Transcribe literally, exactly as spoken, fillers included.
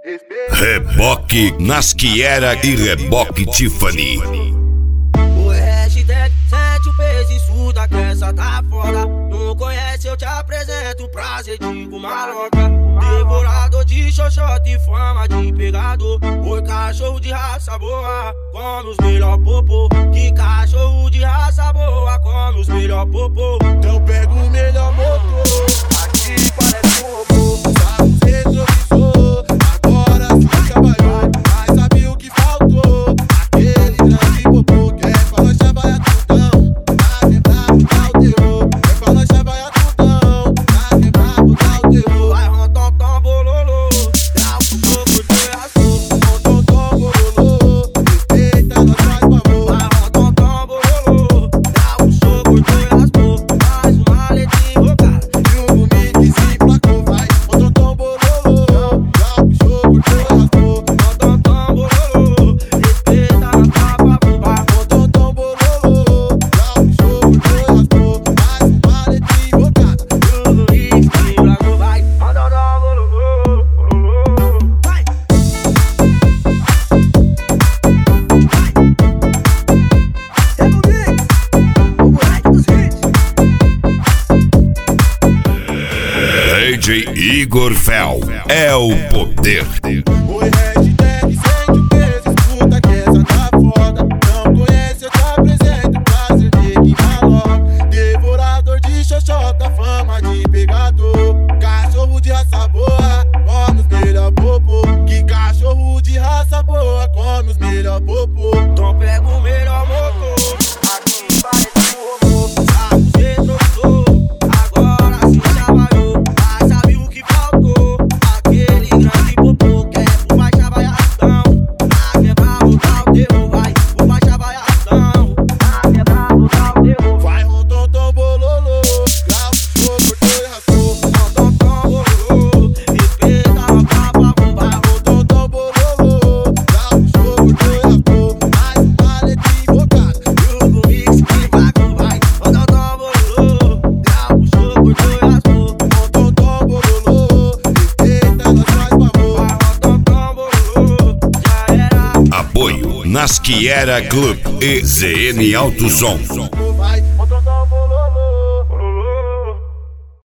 Reboque Nasciera e Reboque Tiffany. O hashtag sente o peso, isso da essa tá foda. Não conhece, eu te apresento, prazer, digo maloca. Devorador de xoxota e fama de pegador. Oi, cachorro de raça boa, come os melhor popô. Que cachorro de raça boa, come os melhor popô. Então pega o melhor motor, aqui parece um robô. Sabe os retrovisor, agora se trabalhou, mas sabe o que faltou? Aquele grande popô que é pra lanchar vai a tudão, pra quebrar, botar o terror. É pra lanchar vai a tudão, pra quebrar, botar o terror. Vai rondom, tom, bololô, dá o jogo, tu é azul. Rondom, tom, bololô, respeita, nós faz favor. Vai rondom, tom, bololô, dá o jogo, tu é azul. Faz uma letra invocada e o comigo se placou. Vai rondom, tom, bololô, dá o jogo, tu é azul. Rondom, tom, bololô, respeita, nós faz favor. Vai rondom, tom, bololô, dá o jogo, tu é azul. Faz uma letra invocada e o comigo se placou. Vai rondom, tom, bololô, bololô, vai. É no mix, o moleque dos hits. D J Igor Fel é o poder. Oi, hashtag sente o peso, escuta que essa tá foda. Não conhece, eu te apresento, prazer de quem maloca. Devorador de xoxota, fama de pegador. Cachorro de raça boa, come os melhor popô. Que cachorro de raça boa, come os melhor popô. Então pega o melhor motor, aqui parece um robô. Sabe os retrovisor, agora se trabalhou, mas sabe o que faltou? Aquele grande popô que é por baixa vaiação. Na quebra botar o terror, vai por baixa vaiação. Na quebra botar o terror. Vai rondom, tom, bololô, grau, jogo, tu errou. Rondom, tom, bololô, respeita, nós faz favor. Vai rondom, tom, bololô, grau, jogo, tu errou. Mais uma letra invocada e o mix que vai. Vai rondom, tom, bololô, grau, jogo, tu errou. Rondom, tom, bololô, respeita, nós faz favor. Vai rondom, tom, bololô, já era. Apoio Nasciera Club e Z N Alto Som.